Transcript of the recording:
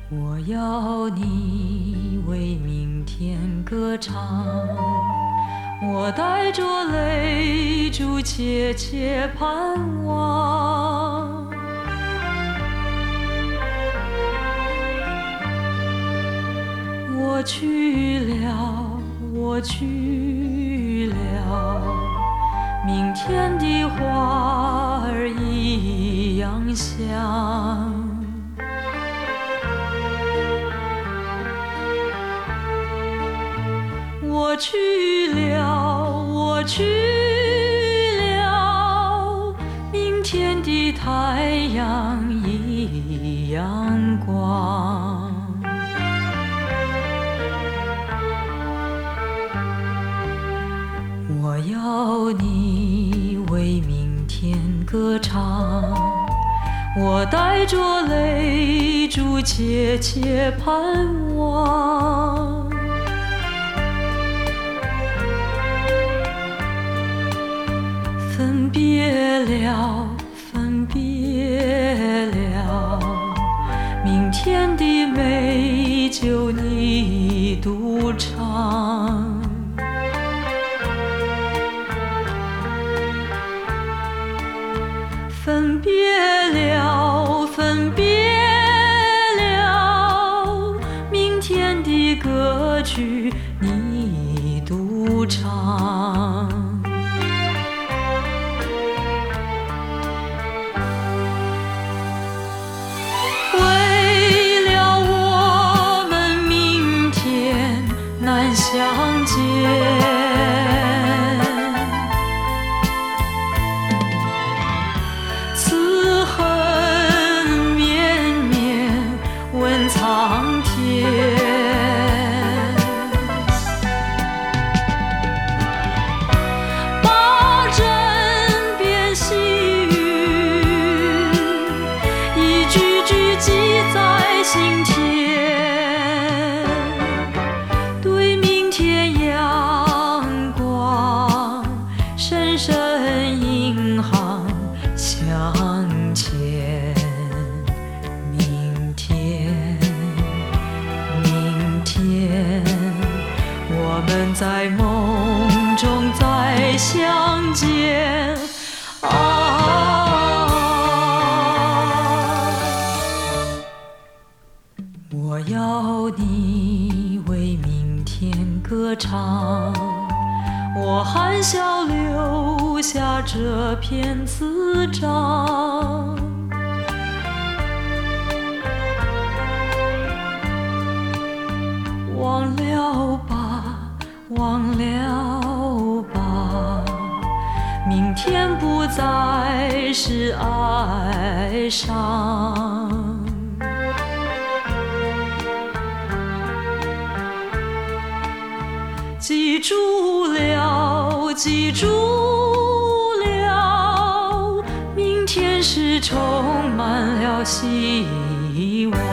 我要你为明天歌唱，我带着泪珠切切盼望。我去了，我去了，明天的花儿一样香。我去了，我去了，明天的太阳一样光。我要你为明天歌唱，我带着泪珠切切盼望。分别了，分别了，明天的美酒你独尝。分别了，分别了，明天的歌曲你独唱。为了我们明天难相见，苍天，把枕边细语一句句记在心田，对明天阳光深深引航向前。我们在梦中再相见我要你为明天歌唱，我含笑留下这篇词章。忘了吧，忘了吧，明天不再是哀伤。记住了，记住了，明天是充满了希望。